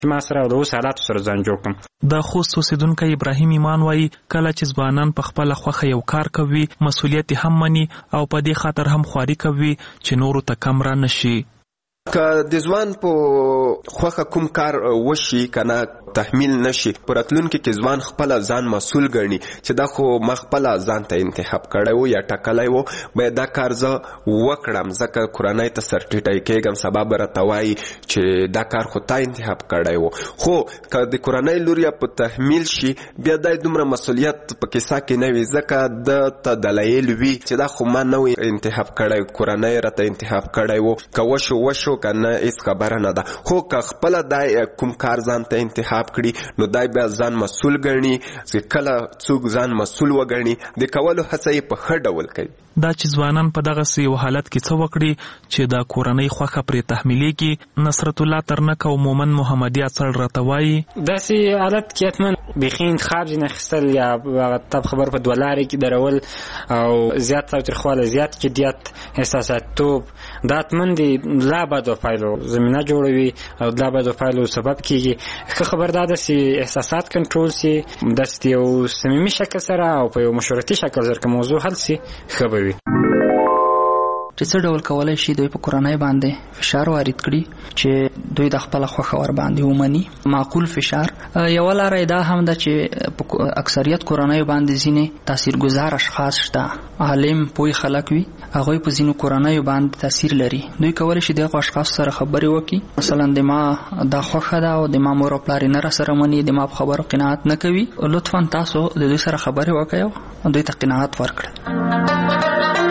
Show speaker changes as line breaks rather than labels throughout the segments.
ما سره د اوس حالاتو سره ځان جوړ کړم.
د خوست اوسیدونکی ابراهیم ایمان وایي کله چې ځوانان په خپله خوښه یو کار کوي مسؤلیت هم مني او په دې خاطر هم خواري کوي چې نورو ته کم را نشي.
که د ځوان په خوښه کوم کار وشي کنه تحمیل نشي په راتلونکي کې ځوان خپل ځان مسؤل ګڼي چې دا خو ما خپل ځان ته انتخاب کړی و یا ټاکلی و باید دا کار زه وکړم ځکه کورنۍ ته سرټیټی کېږم سبا به راته وایي چې دا کار خو تا انتخاب کړی و. خو که د کورنۍ لور یا په تحمیل شي بیا دا دومره مسؤلیت په کیسه کې نه وي ځکه د ته دلایل وي چې دا خو ما نه وي انتخاب کړی کورنۍ راته انتخاب کړی و که وشو کنه هیڅ خبره نه ده. خو که خپله دا کوم کار ځان ته انتخاب کړي نو دا بیا ځان مسؤل ګڼي چې کله څوک ځان مسؤل وګڼي د کولو هڅه یې په ښه ډول کوي.
دا چې ځوانان په دغسې یو حالت کې څه وکړي چې د کورنۍ خوښه پرې تحمیلېږي. نصرت الله ترنک او مومن محمدي اڅړ راته وایي
داسې حالت کې حتما بیخي انتخاب ځینې اخیستل یا تب خبر په دوه لارې کې درول او زیات تاوتریخوالی زیات جدیت احساساتیتوب دا حتما د لا بدو پایلو زمینه جوړوي او لا بدو پایلو سبب کېږي. ښه خبر دا ده چې احساسات کنټرول سي داسې یو صمیمي شکل سره او په یو مشورتي شکل سره که موضوع حل سي ښه به وي.
چې څه ډول کولای شي دوی په کورنۍ باندې فشار وارد کړي چې دوی د خپل خوښه ور باندې ومني معقول فشار. یو لاره دا هم ده چې په اکثریت کورنۍ باندې ځینې تاثیرګذار اشخاص شته عالم پوه خلک وي هغوی په ځینو کورنیو باندې تاثیر لري. دوی کولی شي دغه اشخاص سره خبرې وکړي مثلا د ما دا خوښه ده او د ما مور او پلار نه راسره مني د ما په خبرو قناعت نه کوي لطفا تاسو د دوی سره خبرې وکړئ او دوی ته قناعت ورکړئ.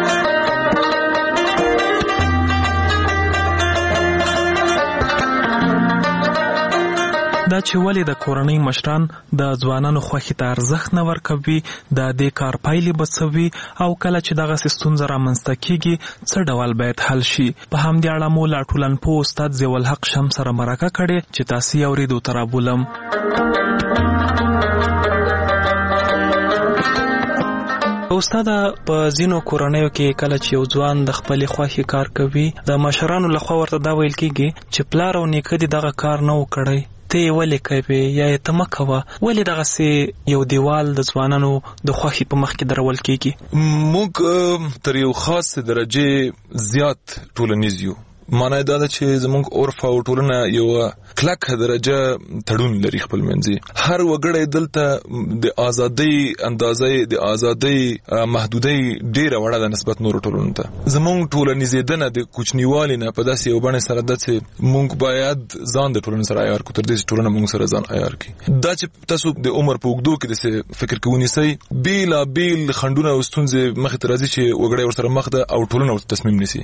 دا چې ولې د کورنۍ مشران د ځوانانو خوښې ته ارزښت نه ورکوي د دې کار پایلې به څه وي او کله چې دغسې ستونزه رامنځته کېږي څه ډول باید حل شي. په همدې اړه مو له ټولنپوه استاد ضیاءالحق شمس سره مرکه کړې چې تاسې یې اورېدو ته رابولم. استاده په ځینو کورنیو کې کله چې یو ځوان د خپلې خوښې کار کوي د مشرانو لخوا ورته دا ویل کېږي چې پلار او نیکه دې دغه کار نه و کړی ته یې ولې کوې یا یې ته مه کوه. ولې دغسې یو دیوال د ځوانانو د خوښې په مخ کې درول کېږي؟
موږ تر یو خاص درجې زیات ټولنیز یو. معنی دا ده چې زموږ عرف او ټولنه یو کلکه درجه تړون لري خپل منځي. هر وګړی دلته د ازادۍ اندازې د ازادۍ محدودۍ ډیره وړه ده نسبت نورو ټولنو ته. زموږ ټولنیزېدنه د کوچنیوالي نه په داسې یو بڼې سره ده چې موږ باید ځان د ټولنې سره عیار کړو تر دې چې ټولنه موږ سره ځان عیار کړي. دا چې تاسو د عمر په اوږدو کې داسې فکر کې ونیسئ بېلابېل خنډونه او ستونزې مخې ته راځي چې وګړی ورسره مخ ده او ټولنه ورته تصمیم نیسي.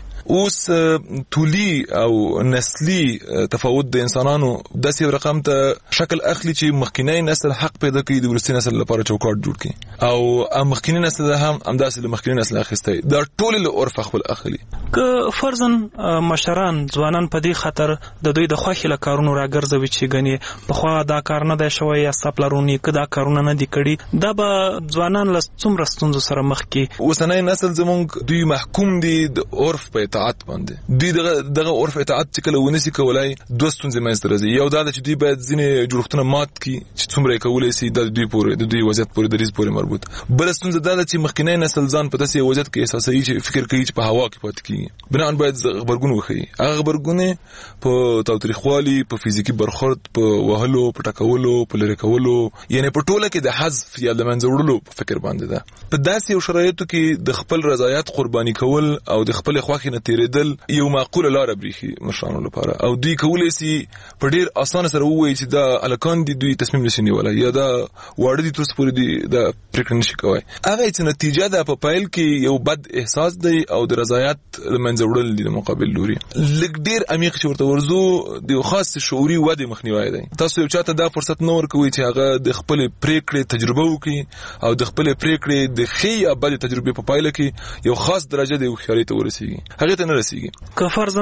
اوس او نسلی تفاوت د انسانانو داسې یو رقم ته شکل اخلي چې مخکینی نسل حق پیدا کوي د وروستي نسل لپاره چوکاټ جوړ کړي او مخکینی نسل هم همداسې له مخکینی نسل اخیستی دا ټول له عرف خپل اخلي.
که فرضاً مشران ځوانان په دې خاطر د دوی د خوښې له کارونو راګرځوي چې ګنې پخوا دا کار نه دی شوی یا ستا پلرونو که دا کارونه نه دي کړي دا به ځوانان له څومره ستونزو سره مخ کړي.
اوسنی نسل زموږ دوی محکوم دي د عرف په اطاعت باندې. دوی دغه عرف اطاعت چې کله ونیسي کولای دوه ستونزې منځته راځي. یو دا ده چې دوی باید ځینې جوړښتونه مات کړي چې څومره یې کولی شي دا د دوی وضعیت پورې دریځ پورې مربوط. بله ستونزه دا ده چې مخکینی نسل ځان په داسې وضعیت کې احساسوي چې فکر کوي چې په هوا کې پاتې کېږي. بناً باید غبرګون وښیي. هغه غبرګون په تاوتریخوالي په فزیکي برخورد په وهلو په ټکولو په لرې کولو یعنې په ټوله کې د حذف یا د منځه وړلو په فکر باندې ده. په داسې یو شرایطو کې د خپل رضایت قرباني کول او د خپل خوښې نه تېرېدل یو معقوله لاره بریښي مشرانو لپاره او دوی کولی شي په ډیر اسانه سره ووایي چې دا هلکان دي دوی تصمیم نشي نیولی یا دا واړه دي تر اوسه پورې دي دا پرېکړه نشي کوی. هغه چې نتیجه ده په پیل کې یو بد احساس دی او د رضایت له منځه وړل دي د مقابل لوري. لږ ډیر عمیق چې ورته ورځو د یو خاص شعوري ودې مخنیوی دی. تاسو یو چاته دا فرصت نه ورکوئ چې هغه د خپلې پرېکړې تجربه وکړي او د خپلې پرېکړې د ښې یا بدې تجربې په پایله کې یو خاص درجه د هوښیارۍ ته ورسېږي. هغې ته نه رسېږي.
که فرضاً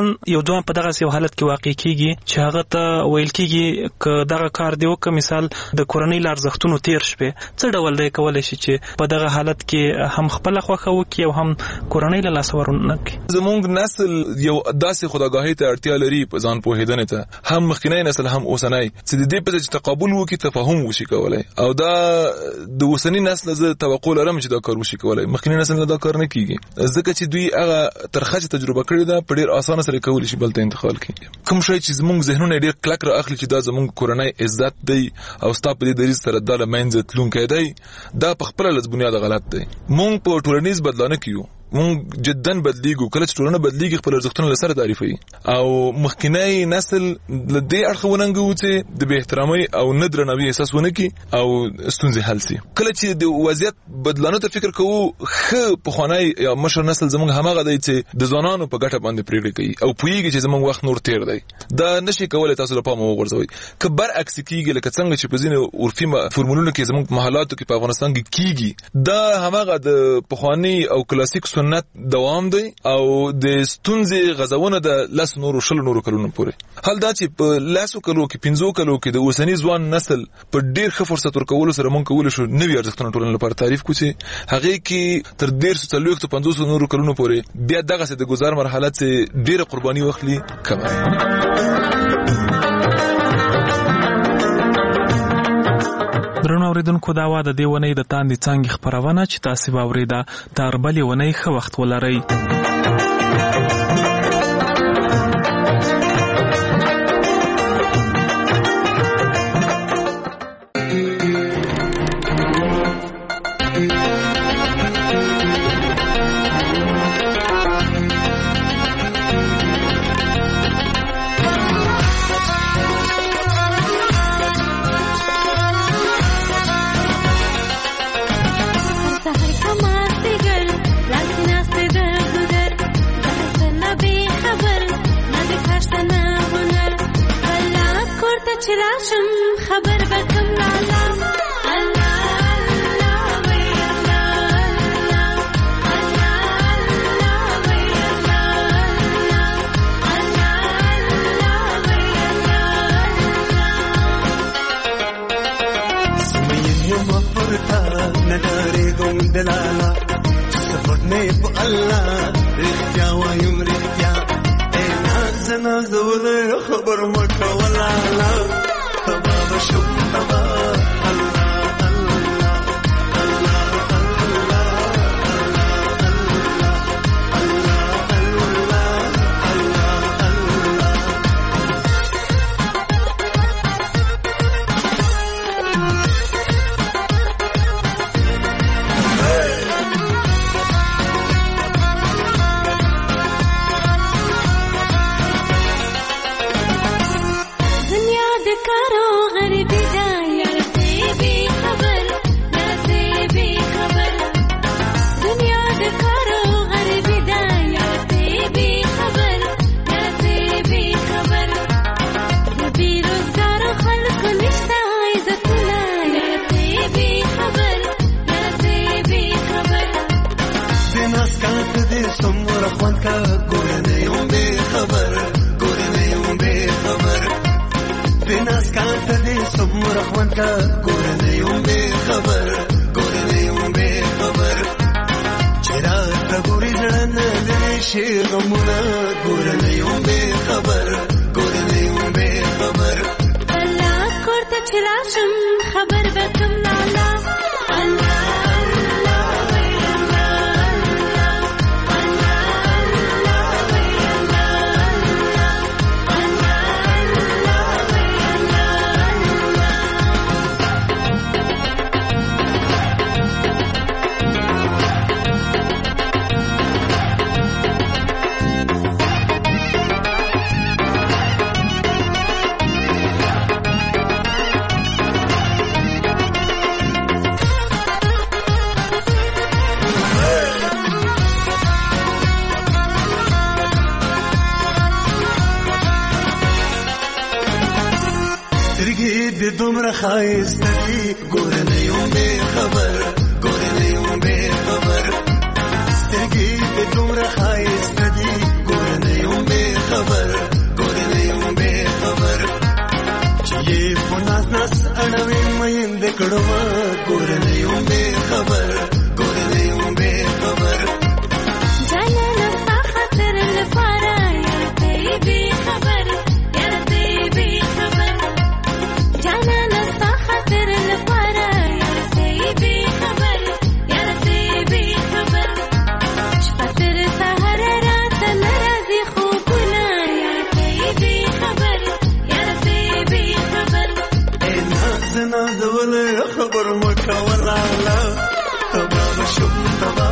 مثلا یو ځوان په دغه یو حالت کې واقع کیږي چې هغه ته ویل کیږي ک دغه کار دی وکړه، مثال د کورنۍ لارزښتونو تیر شپه، څه ډول دی کولای شي چې په دغه حالت کې هم خپل خوخه وکړي او هم کورنۍ له لاس ورنه کړي؟
زمونږ نسل یو داسې خداګاهۍ ته اړتیا لري په ځان پوهېدنې ته، هم مخکینی نسل هم اوسنی، چې د دې په ځای چې تقابل وکړي تفاهم وشي کولای. او دا د اوسنی نسل زه توقع لرم چې دا کار وشي کولای، مخکینی نسل نه دا کار نه کیږي ځکه چې دوی هغه ترخه تجربه کړې ده په ډیر اسانه سره کولی شي بل ته انتقال کړي. کوم شی چې زمونږ ذهنونه ډیر کلک را اخلي چې دا زمونږ کورنۍ عزت دی او ستا په دې دریځ سره دا له منځه تلونکی دی، دا په خپله له بنیاده غلط دی. مونږ په ټولنیز بدلانه کې یو، مونږ جدا بدلیږو، کله چې ټولنه بدلیږي خپل ارزښتونه له سره تعریفوي. او مخکینی نسل له دې اړخه وننګو چې د بې احترامۍ او نه درناوي احساس ونه کړي او ستونزې حل سي. کله چې د وضعیت بدلانو ته فکر کوو، ښه پخوانی یا مشر نسل زمونږ هماغه دی چې د ځوانانو په ګټه باندې پرېکړې کوي او پوهېږي چې زمونږ وخت نور تېر دی. دا نشي کولی تاسو له پامه وغورځوئ. که برعکس کېږي لکه څنګه چې په ځینې عرفي فورمولونو کې زمونږ په محلاتو کې په افغانستان کې کېږي، دا هماغه د پخواني او کلاسیک سنت دوام دی او د ستونزې غځونه د 10 نورو 20 نورو کلونو پورې. حال دا چې په 10 کلو کې 15 کلو کې د اوسنی ځوان نسل په ډیر ښه فرصت ورکولو سره مونږ کولی شو نوي ارزښتونه ټولنې لپاره تعریف کړو چې هغې کې تر 150 نورو کلونو پورې بیا دغسې د ګزار مرحله چې ډیره قرباني واخلي کمه.
درنو اوریدونکو، دا وا د دې ونې د تاندې څانګې خپرونه چې تاسې واورېده. تر بلې ونې ښه وخت ولرئ.
خو ناس ناس اړوي مین د کړه ګورنۍ هم به خبر ګورنۍ هم به خبر
جانا نستا خاطر لپاره یارته به خبر یارته به خبر جانا نستا خاطر لپاره یارته به خبر یارته به خبر شپتر سحر رات ناراضي خوبونه یارته به خبر یارته به خبر
زنا دول خبر مکه ولا لا تبا شم تبا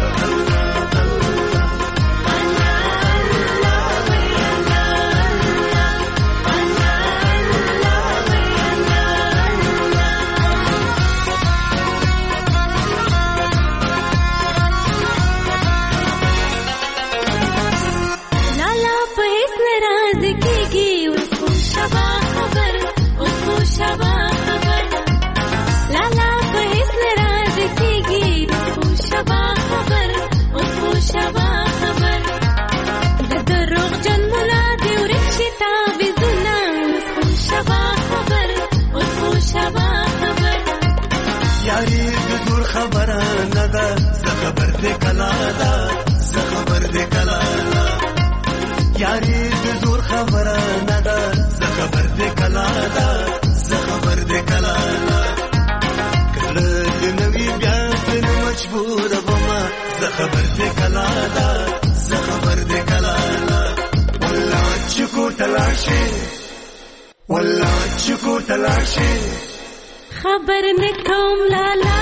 لالا په هیڅ ناراض کیږي اوس خو شبا خبر اوس خو شبا خبر لالا په هیڅ ناراض کیږي اوس خو شبا خبر اوس خو شبا خبر د دروغ جن مولا دی ورشي تعویذونه اوس خو شبا خبر اوس خو شبا خبر
یاري د زور خبره نه ده زه خبر دې کلا ده زه خبر دې کلا ده یاري د زور خبره نه ده زه خبر دې کلا ده زه خبر دې کلا ده کله دې نوی بیا دې مجبور بما زه خبر دې کلا ده زه خبر دې کلا ده والله چې کو تلاشي والله چې کو تلاشي
خبر نکوم لالا